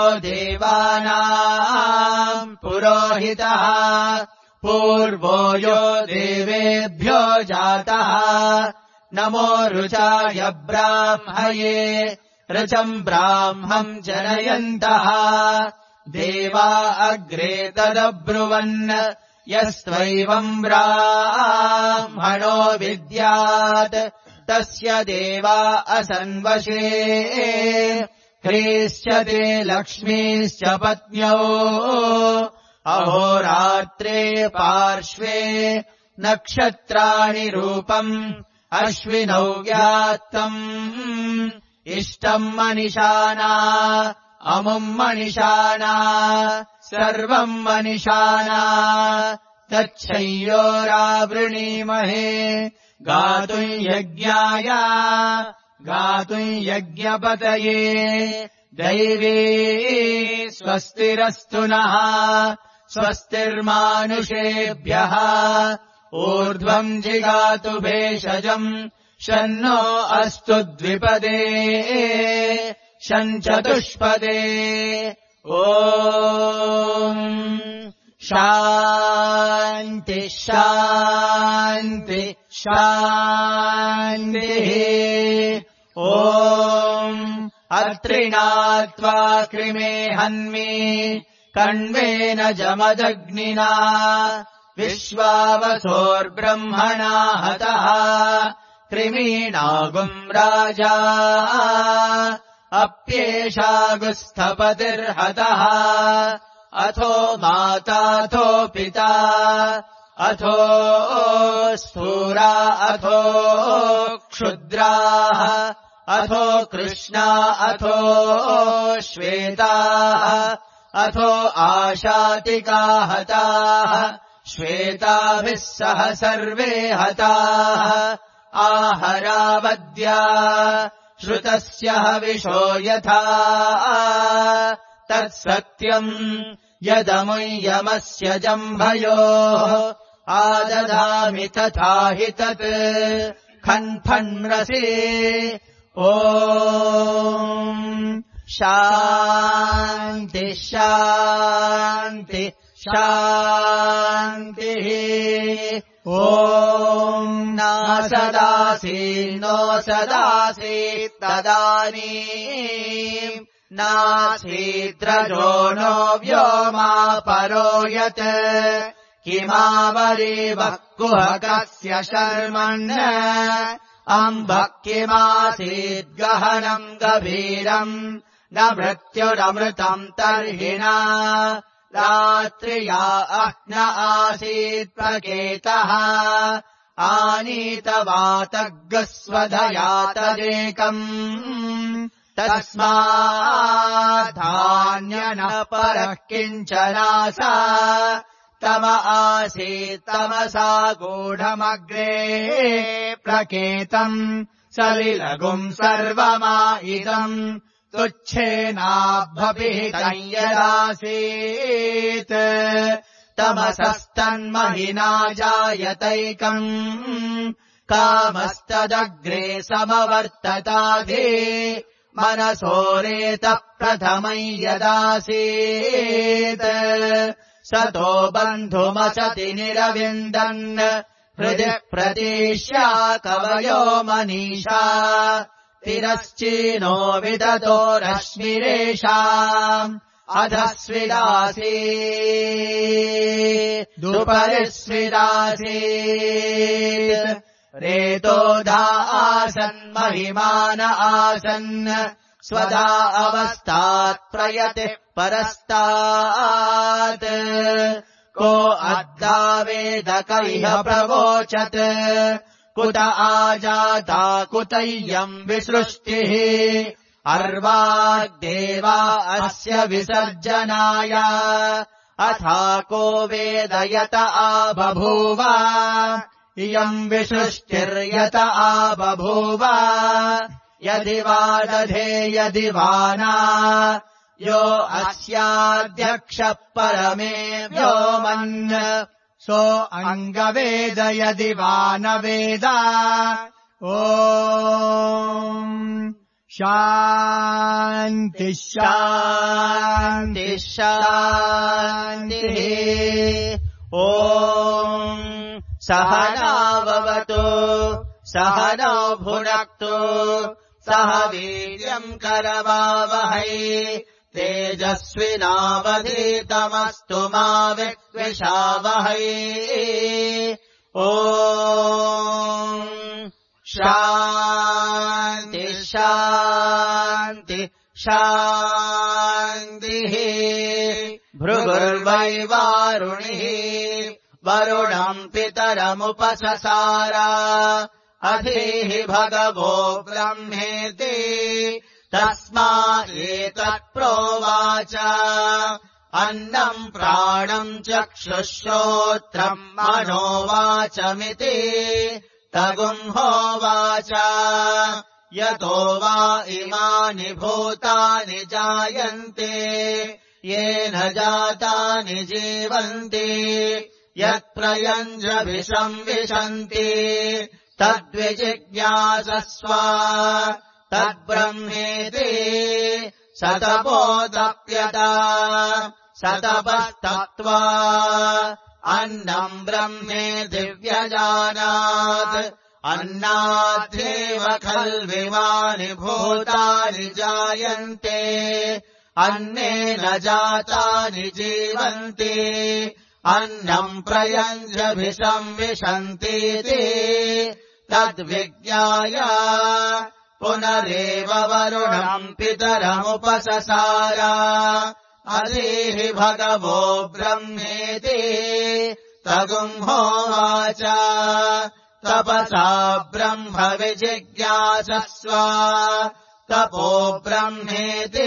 [SPEAKER 1] देवानाम् पुरोहितः पूर्वो यो देवेभ्यो जातः नमो रुचाय ब्राह्मये ऋचम् ब्राह्मम् जनयन्तः देवा अग्रे तदब्रुवन् यस्त्वैवम् ब्राह्मणो विद्यात् तस्य देवा असन्वशे ह्रीश्चते लक्ष्मीश्च पत्न्यौ अहोरात्रे पार्श्वे नक्षत्राणि रूपम् अश्विनौ व्यात्तम् इष्टम् मनिषाना अमुम् मनिषाना सर्वम् मनिषाना तच्छंयोरावृणीमहे गातुम् यज्ञाय गातुम् यज्ञपतये दैवी स्वस्तिरस्तु नः स्वस्तिर्मानुषेभ्यः ऊर्ध्वम् जिगातु भेषजम् शन्नो अस्तु द्विपदे शञ्चतुष्पदे ॐ शान्ति शान्ति शान्तिः ॐ अत्रिणात्वा कृमे हन्मि कण्वेन जमदग्निना विश्वावसोर्ब्रह्मणा हतः कृमीणागुम् राजा अप्येषागुस्थपतिर्हतः अथो माताथो पिता अथो स्थूरा अथो क्षुद्राः अथो कृष्णा अथो श्वेताः अथो आशातिका हताः श्वेताभिः सह सर्वे हताः आहरावद्या श्रुतस्य हविषो यथा तत्सत्यम् यदमुयमस्य जम्भयोः आददामि तथा हि तत् खण्फण्रसि ॐ शान्ति शान्ति शान्तिः ॐ नासदासीन्नो सदासीत् तदानीम् नासीद्रजो नो व्योमा परो यत् किमावरीवः कुहकस्य शर्मन् अम्बः किमासीद्गहनम् गभीरम् न मृत्युरमृतम् तर्हिणा रात्र्या अह्न आसीत् प्रकेतः आनीतवातग्स्वधया तदेकम् तस्माद्धान्यनः परः किञ्चनासा तम आसीत् तमसा गूढमग्रे प्रकेतम् सलिलगुम् सर्वमायितम् तुच्छेनाभ्यभिहितम् यदासीत् तमसस्तन्महिना जायतैकम् कामस्तदग्रे समवर्तताधि मनसोरेतः प्रथमम् यदासीत् सतो बन्धुमसति निरविन्दन् हृदि प्रतीष्या कवयो मनीषा तिरश्चीनो विदतो रश्मिरेषाम् अधस्विदासी दुपरिस्विदासीत् रेतोधा आसन् महिमान आसन् स्वदा अवस्थात् प्रयतिः परस्तात् को अद्दावेदकैः प्रवोचत् कुत आजाता कुतय्यम् विसृष्टिः अर्वाग्देवा अस्य विसर्जनाय अथा को वेदयत आबभूव इयम् विसृष्टिर्यत आबभूव यदि वा दधे यदि वा न यो अस्याध्यक्षः परमे व्योमन् सो अङ्गवेद यदि वा न वेद ॐ शान्तिः शान्तिः शान्तिः ॐ सहनाववतु सहनौ भुनक्तु सह वीर्यम् करवावहै तेजस्विनावधीतमस्तु मा विद्विषावहै ॐ शान्ति शान्ति शान्तिः भृगुर्वै वारुणिः वरुणम् पितरमुपससार अधीः भगवो ब्रह्मेति तस्मा एतत्प्रोवाच अन्नम् प्राणम् चक्षुश्रोत्रम् मनोवाचमिति तगुंहोवाच यतो वा इमानि भूतानि जायन्ते येन जातानि जीवन्ति यत्प्रयञ्जभिसंविशन्ति तद्विजिज्ञासस्व तद्ब्रह्मेति सतपोदप्यत सतपस्तत्त्वा अन्नम् ब्रह्मेति व्यजानात् अन्नाद्येव खल्विमानि भूतानि जायन्ते अन्नेन जातानि जीवन्ति अन्नम् प्रयञ्जभिसंविशन्तीति तद्विज्ञाय पुनरेव वरुणम् पितरमुपससार अधीः भगवो ब्रह्मेति तगुंहोवाच तपसा ब्रह्म विजिज्ञासस्व तपो ब्रह्मेति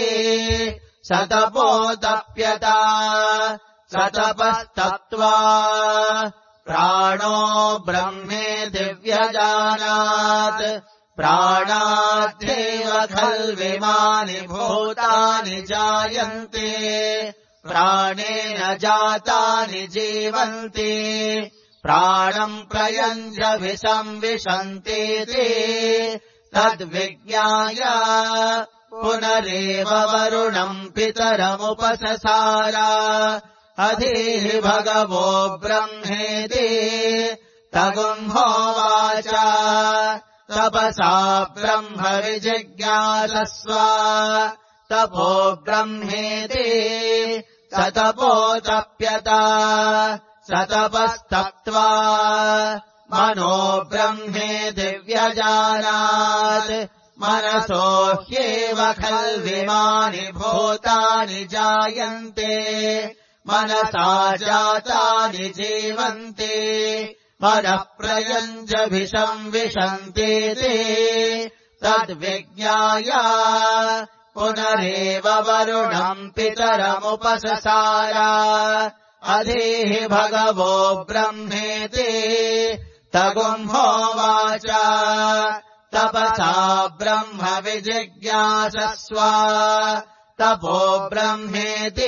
[SPEAKER 1] सतपोतप्यत सतपस्तत्त्वा प्राणो ब्रह्मेति व्यजानात् प्राणाद्येव खल्विमानि भूतानि जायन्ते प्राणेन जातानि जीवन्ति प्राणम् प्रयञ्जभिसंविशन्तीति तद्विज्ञाय पुनरेव वरुणम् पितरमुपससार अधीः भगवो ब्रह्मेति तगुंहोवाच तपसा ब्रह्म विजिज्ञासस्व तपो ब्रह्मेति सतपोतप्यत सतपस्तत्त्वा मनो ब्रह्मेति व्यजानात् मनसो ह्येव खल्विमानि भूतानि जायन्ते मनसा जातानि जीवन्ति मनः प्रयञ्जभिसंविशन्तीति तद्विज्ञाय पुनरेव वरुणम् पितरमुपससार अधीः भगवो ब्रह्मेति तगुंहोवाच तपसा ब्रह्म विजिज्ञासस्व तपो ब्रह्मेति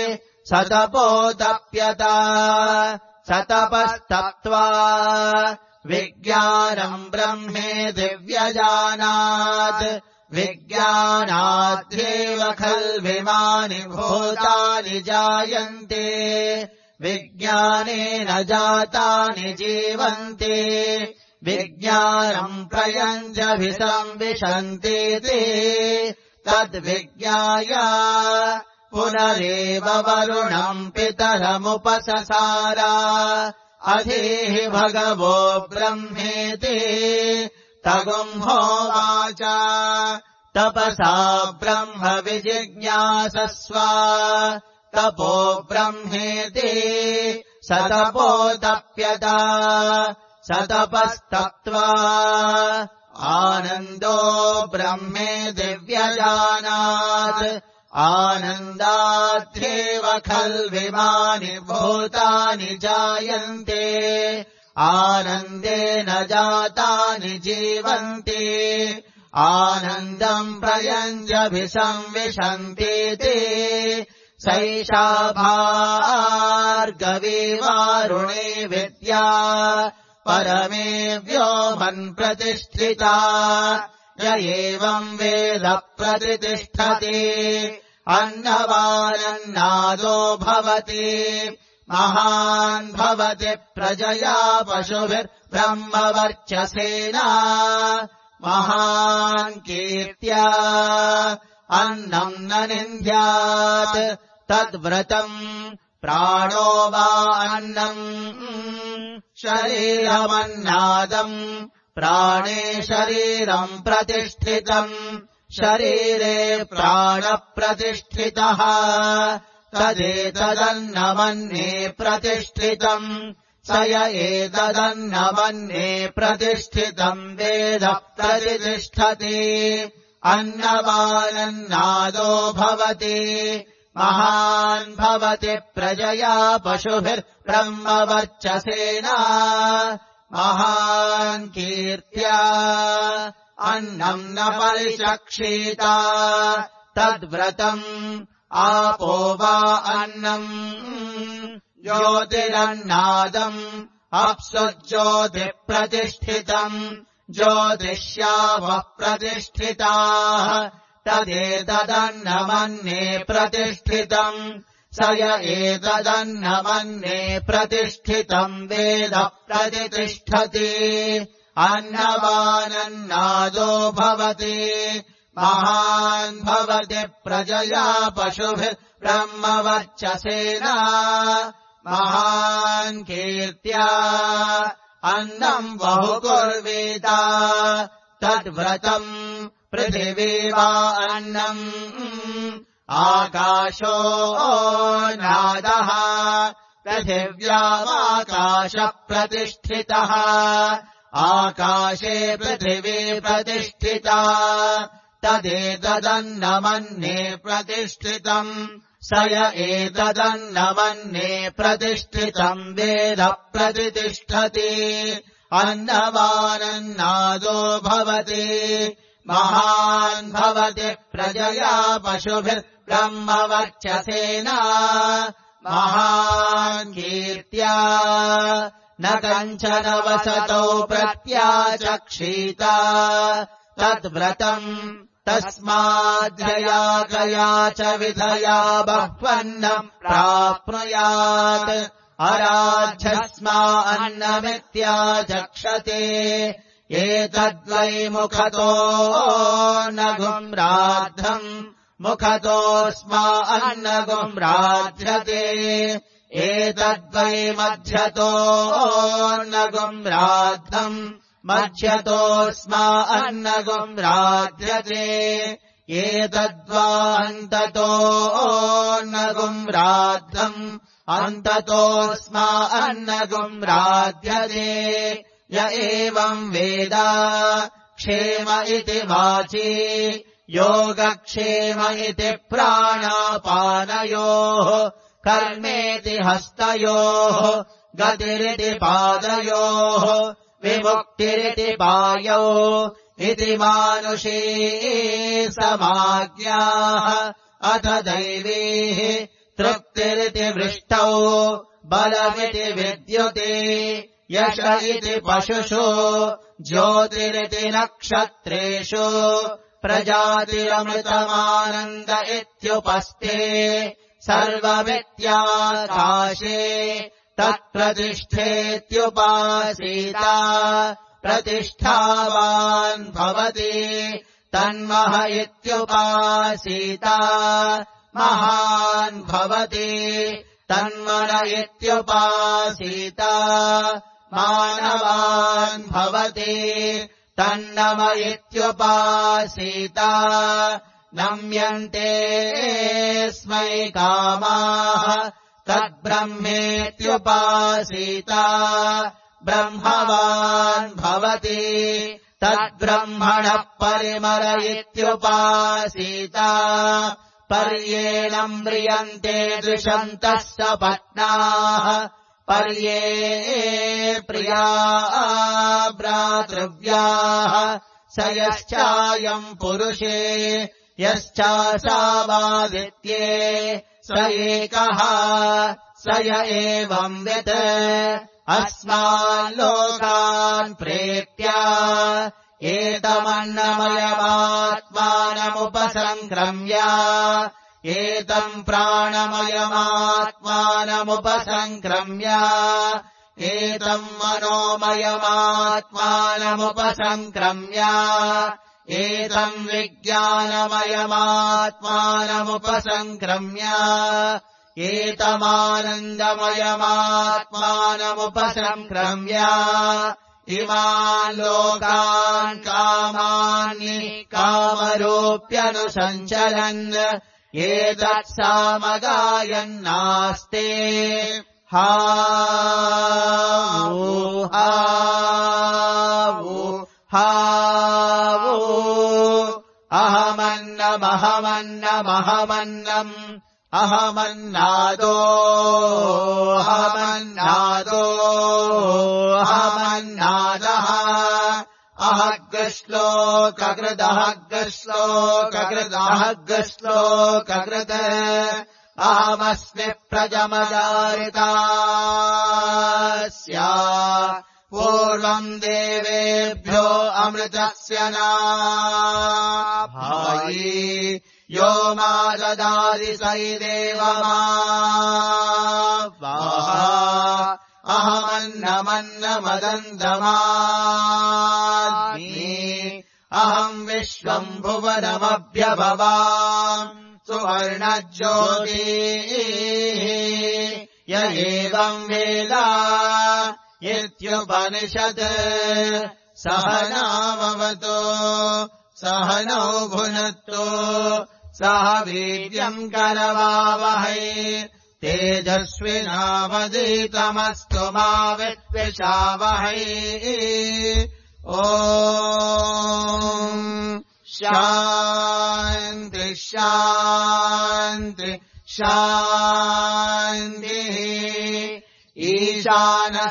[SPEAKER 1] सतपोतप्यत सतपस्तत्त्वा विज्ञानम् ब्रह्मेति व्यजानात् विज्ञानाद्येव खल्विमानि भूतानि जायन्ते विज्ञानेन जातानि जीवन्ते विज्ञानम् प्रयञ्जभिसंविशन्ति ते तद्विज्ञाय पुनरेव वरुणम् पितरमुपससार अधीः भगवो ब्रह्मेति तगुम्होवाच तपसा ब्रह्म विजिज्ञासस्व तपो ब्रह्मेति स तपोतप्यत स तपस्तप्त्वा आनन्दो ब्रह्मेति व्यजानात् आनन्दाद्येव खल्विमानि भूतानि जायन्ते आनन्देन जातानि जीवन्ति आनन्दम् प्रयञ्जभिसंविशन्ति ते सैषा भार्गवी वारुणे विद्या परमे व्योमन् प्रतिष्ठिता य एवम् वेद प्रतितिष्ठति अन्नवानन्नादो भवति महान् भवति प्रजया पशुभिर्ब्रह्मवर्चसेना महान् कीर्त्या अन्नम् न निन्द्यात् तद्व्रतम् प्राणो वा अन्नम् शरीरमन्नादम् प्राणे शरीरम् प्रतिष्ठितम् शरीरे प्राणप्रतिष्ठितः तदेतदन्नमन्ये प्रतिष्ठितम् स य एतदन्नमन्ये प्रतिष्ठितम् वेद प्रतिष्ठति अन्नवानन्नादो भवति महान् भवति प्रजया पशुभिर्ब्रह्मवर्चसेना महान् कीर्त्या अन्नम् न परिचक्षीत तद्व्रतम् आपो वा अन्नम् ज्योतिरन्नादम् अप्सु ज्योतिप्रतिष्ठितम् ज्योतिष्यावः प्रतिष्ठिताः तदेतदन्नमन्ये प्रतिष्ठितम् स य एतदन्नमन्ये प्रतिष्ठितम् वेद प्रतितिष्ठति अन्नवानन्नादो भवति महान् भवति प्रजया पशुभिर्ब्रह्मवर्चसेना महान् कीर्त्या अन्नम् बहुकुर्वीत तद्व्रतम् पृथिवी वा अन्नम् आकाशो नादः पृथिव्यामाकाशप्रतिष्ठितः आकाशे पृथिवी प्रतिष्ठिता तदेतदन्नमन्ये प्रतिष्ठितम् स य एतदन्नमन्ये प्रतिष्ठितम् वेद प्रतितिष्ठति अन्नवानन्नादो भवति महान् भवति प्रजया पशुभिर्ब्रह्मवर्चसेना महान् कीर्त्या न कञ्चन वसतौ प्रत्याचक्षीत तद्व्रतम् तस्माद्यया गया च विधया बह्वन्नम् प्राप्नुयात् अराध्यस्मा अन्नमित्याचक्षते एतद्वै मुखतो नगुम्राद्धम् मुखतोऽस्मा अन्नगुम्राध्यते एतद्वै मध्यतो नगुम्राद्धम् मध्यतोऽस्मा अन्नगुम्राध्यते एतद्वान्ततो नगुम्राद्धम् अन्ततोऽस्मा अन्नगुम्राध्यते य एवम् वेद क्षेम इति वाची योगक्षेम इति प्राणापानयोः कर्मेति हस्तयोः गतिरिति पादयोः विमुक्तिरिति पायौ इति मानुषी समाज्ञाः अथ दैवीः तृप्तिरिति वृष्टौ बलमिति विद्युते यश इति पशुषु ज्योतिरिति नक्षत्रेषु प्रजातिरमृतमानन्द इत्युपस्थे सर्वमित्याकाशे तत्प्रतिष्ठेत्युपासीता प्रतिष्ठावान् भवति तन्मह इत्युपासीता महान् भवति तन्मन इत्युपासीता मानवान् भवति तन्नम इत्युपासीता नम्यन्ते स्मै कामाः तद्ब्रह्मेत्युपासीता ब्रह्मवान् भवति तद्ब्रह्मणः परिमल इत्युपासीता पर्येणम् म्रियन्ते द्विषन्तः सपत्नाः पर्ये प्रिया भ्रातृव्याः स यश्चायम् पुरुषे यश्चासावादित्ये स एकः स य एवंवित् अस्मान् लोकान् प्रेत्य एतमन्नमयमात्मानमुपसङ्क्रम्य एतम् प्राणमयमात्मानमुपसङ्क्रम्य एतम् मनोमयमात्मानमुपसङ्क्रम्य एतम् विज्ञानमयमात्मानमुपसङ्क्रम्य एतमानन्दमयमात्मानमुपसङ्क्रम्य इमान् लोकान् कामानि कामरूप्यनुसञ्चलन् एतत्सामगायन्नास्ते हावो हावो हावो अहमन्नमहमन्नमहमन्नम् अहमन्नादो अहमन्नादो अहमन्नादः अहग्श्लोककृदहग्श्लोककृदहग्श्लोककृत अहमस्मि प्रजमजारितास्या पूर्वम् देवेभ्यो अमृतस्य नाभायि यो मा ददाति सैदेव अहमन्नमन्नमदन्तमास्मि अहम् विश्वम् भुवनमभ्यभवाम् सुवर्णज्योतिः य एवम् वेद इत्युपनिषत् सहनाववतु सहनौ भुनक्तु सह वीर्यम् करवावहै तेजस्विनावधीतमस्तु मा विद्विषावहै ॐ शान्ति शान्ति शान्तिः ईशानः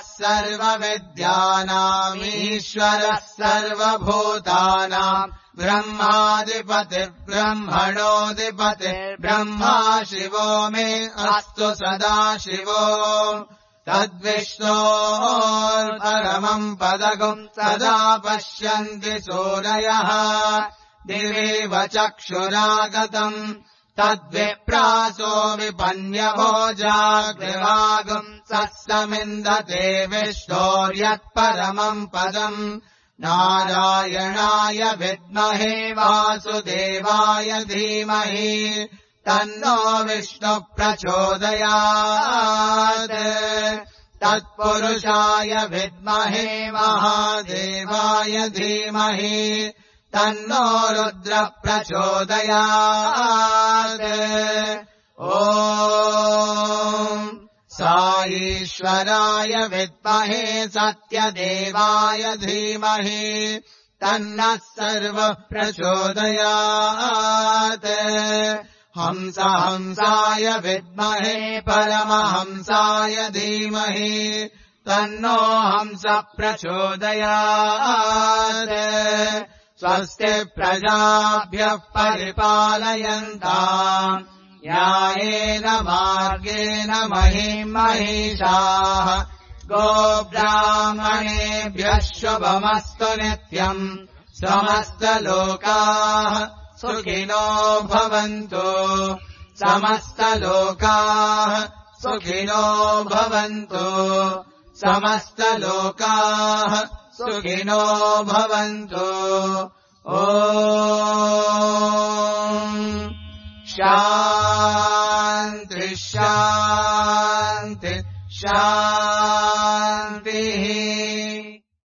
[SPEAKER 1] सर्वविद्यानामीश्वरः सर्वभूतानाम् ब्रह्माधिपतिर्ब्रह्मणोऽधिपतिर्ब्रह्मा शिवो मे अस्तु सदा शिवो तद्विष्णोर्परमम् पदगम् सदा पश्यन्ति सूरयः दिवेव चक्षुरागतम् तद्विप्रासो विपन्यवो जाग्रवागम् सत्समिन्दते विष्णोर्यत्परमम् पदम् नारायणाय विद्महे वासुदेवाय धीमहि तन्नो विष्णुः प्रचोदयात् तत्पुरुषाय विद्महे महादेवाय धीमहि तन्नो रुद्रः प्रचोदयात् ॐ साईश्वराय विद्महे सत्यदेवाय धीमहि तन्नः सर्वः प्रचोदयात् हंसाय विद्महे परमहंसाय धीमहि तन्नो हंसः प्रचोदयात् स्वस्ति प्रजाभ्यः परिपालयन्ताम् न्यायेन मार्गेण महीम् महिषाः गोब्राह्मणेभ्यः शुभमस्तु नित्यम् समस्तलोकाः सुखिनो भवन्तु समस्तलोकाः सुखिनो भवन्तु समस्तलोकाः सुखिनो भवन्तु ॐ शान्ति शान्ति शान्तिः